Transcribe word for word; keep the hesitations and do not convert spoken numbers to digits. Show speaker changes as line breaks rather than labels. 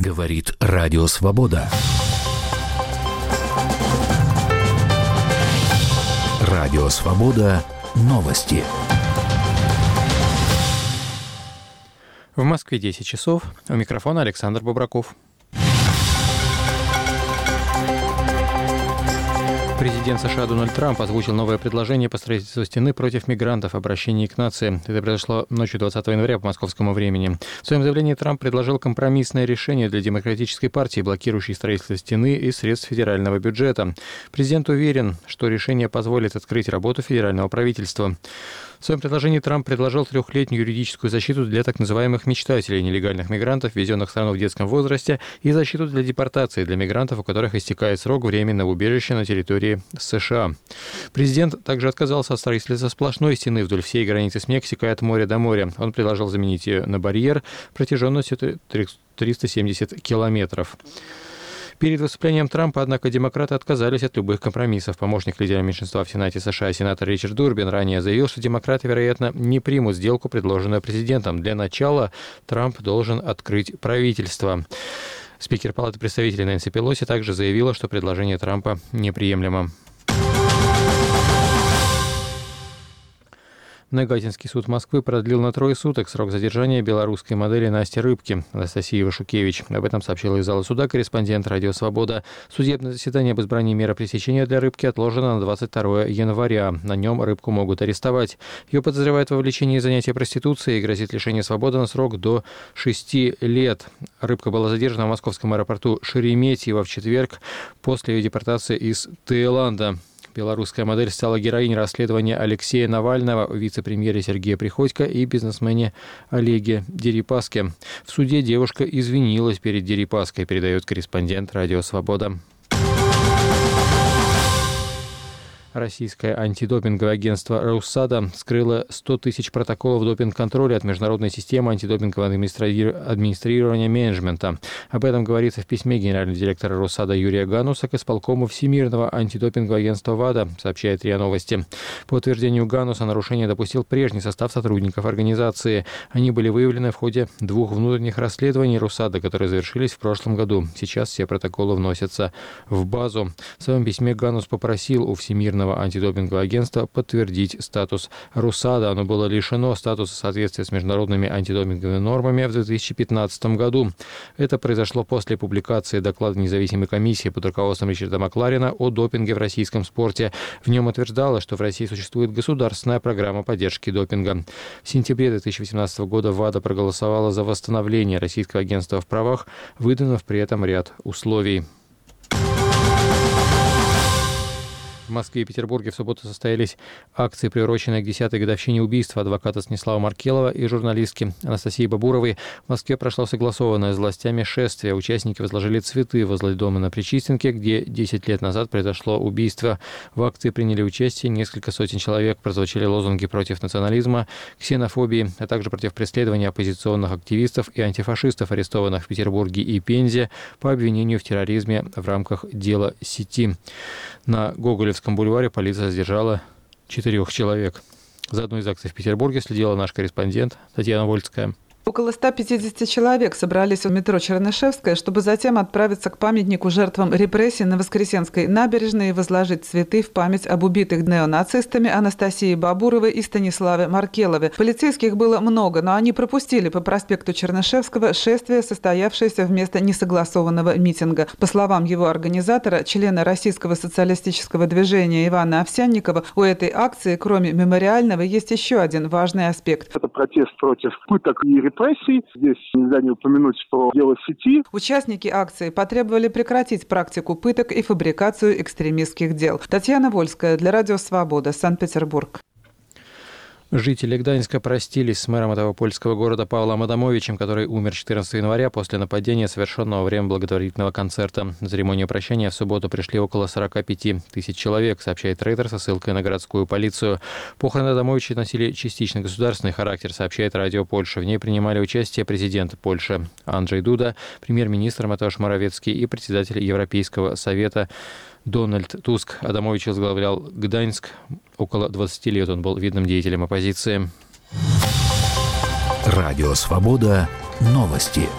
Говорит Радио Свобода. Радио Свобода. Новости.
В Москве десять часов. У микрофона Александр Бобраков. Президент США Дональд Трамп озвучил новое предложение по строительству стены против мигрантов в обращении к нации. Это произошло ночью двадцатого января по московскому времени. В своем заявлении Трамп предложил компромиссное решение для Демократической партии, блокирующей строительство стены из средств федерального бюджета. Президент уверен, что решение позволит открыть работу федерального правительства. В своем предложении Трамп предложил трехлетнюю юридическую защиту для так называемых мечтателей, нелегальных мигрантов, ввезенных в страну в детском возрасте, и защиту для депортации для мигрантов, у которых истекает срок временного убежища на территории США. Президент также отказался от строительства сплошной стены вдоль всей границы с Мексикой от моря до моря. Он предложил заменить ее на барьер протяженностью триста семьдесят километров. Перед выступлением Трампа, однако, демократы отказались от любых компромиссов. Помощник лидера меньшинства в Сенате США, сенатор Ричард Дурбин, ранее заявил, что демократы, вероятно, не примут сделку, предложенную президентом. Для начала Трамп должен открыть правительство. Спикер Палаты представителей Нэнси Пелоси также заявила, что предложение Трампа неприемлемо. Нагатинский суд Москвы продлил на трое суток срок задержания белорусской модели Насти Рыбки Анастасии Вашукевич. Об этом сообщила из зала суда корреспондент «Радио Свобода». Судебное заседание об избрании меры пресечения для Рыбки отложено на двадцать второго января. На нем Рыбку могут арестовать. Ее подозревают в вовлечении в занятие проституцией и грозит лишение свободы на срок до шести лет. Рыбка была задержана в московском аэропорту Шереметьево в четверг после ее депортации из Таиланда. Белорусская модель стала героиней расследования Алексея Навального, вице-премьере Сергея Приходько и бизнесмене Олеге Дерипаске. В суде девушка извинилась перед Дерипаской, передает корреспондент «Радио Свобода». Российское антидопинговое агентство «Россада» скрыло сто тысяч протоколов допинг-контроля от международной системы антидопингового администрирования менеджмента. Об этом говорится в письме генерального директора «Россада» Юрия Гануса к исполкому Всемирного антидопингового агентства ВАДА, сообщает РИА Новости. По утверждению Гануса, нарушение допустил прежний состав сотрудников организации. Они были выявлены в ходе двух внутренних расследований «Россада», которые завершились в прошлом году. Сейчас все протоколы вносятся в базу. В своем письме Ганус попросил у Всемирного антидопингового агентства подтвердить статус «Россада». Оно было лишено статуса соответствия с международными антидопинговыми нормами в две тысячи пятнадцатом году. Это произошло после публикации доклада независимой комиссии под руководством Ричарда Макларена о допинге в российском спорте. В нем утверждалось, что в России существует государственная программа поддержки допинга. В сентябре две тысячи восемнадцатого года ВАДА проголосовала за восстановление российского агентства в правах, выдвинув при этом ряд условий. В Москве и Петербурге в субботу состоялись акции, приуроченные к десятой годовщине убийства адвоката Станислава Маркелова и журналистки Анастасии Бабуровой. В Москве прошло согласованное с властями шествие. Участники возложили цветы возле дома на Пречистенке, где десять лет назад произошло убийство. В акции приняли участие несколько сотен человек. Прозвучали лозунги против национализма, ксенофобии, а также против преследования оппозиционных активистов и антифашистов, арестованных в Петербурге и Пензе по обвинению в терроризме в рамках дела сети. На Гоголевском бульваре полиция задержала четырех человек. За одной из акций в Петербурге следила наш корреспондент Татьяна Вольская.
Около ста пятидесяти человек собрались в метро Чернышевская, чтобы затем отправиться к памятнику жертвам репрессий на Воскресенской набережной и возложить цветы в память об убитых неонацистами Анастасии Бабуровой и Станиславе Маркелове. Полицейских было много, но они пропустили по проспекту Чернышевского шествие, состоявшееся вместо несогласованного митинга. По словам его организатора, члена Российского социалистического движения Ивана Овсянникова, у этой акции, кроме мемориального, есть еще один важный аспект.
Это протест против пыток и репрессий. Здесь нельзя не упомянуть про дело сети.
Участники акции потребовали прекратить практику пыток и фабрикацию экстремистских дел. Татьяна Вольская для Радио Свобода, Санкт-Петербург.
Жители Гданьска простились с мэром этого польского города Павлом Адамовичем, который умер четырнадцатого января после нападения, совершенного во время благотворительного концерта. На церемонию прощания в субботу пришли около сорока пяти тысяч человек, сообщает Рейтер со ссылкой на городскую полицию. Похороны Адамовича носили частично государственный характер, сообщает Радио Польша. В ней принимали участие президент Польши Анджей Дуда, премьер-министр Матеуш Моровецкий и председатель Европейского совета Дональд Туск. Адамович возглавлял Гданьск. Около двадцати лет он был видным деятелем оппозиции.
Радио Свобода. Новости.